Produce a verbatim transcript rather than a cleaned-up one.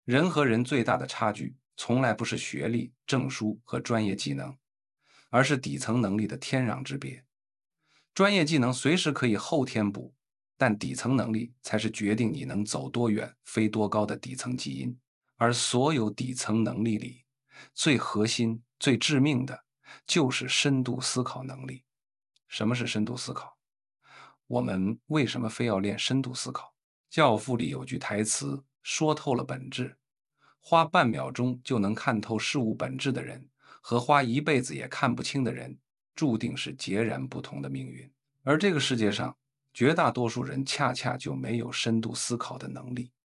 人和人最大的差距，从来不是学历、证书和专业技能，而是底层能力的天壤之别。专业技能随时可以后天补，但底层能力才是决定你能走多远、飞多高的底层基因。而所有底层能力里，最核心、最致命的，就是深度思考能力。什么是深度思考？我们为什么非要练深度思考？《教父》里有句台词说透了本质：花半秒钟就能看透事物本质的人，和花一辈子也看不清的人，注定是截然不同的命运。而这个世界上，绝大多数人恰恰就没有深度思考的能力。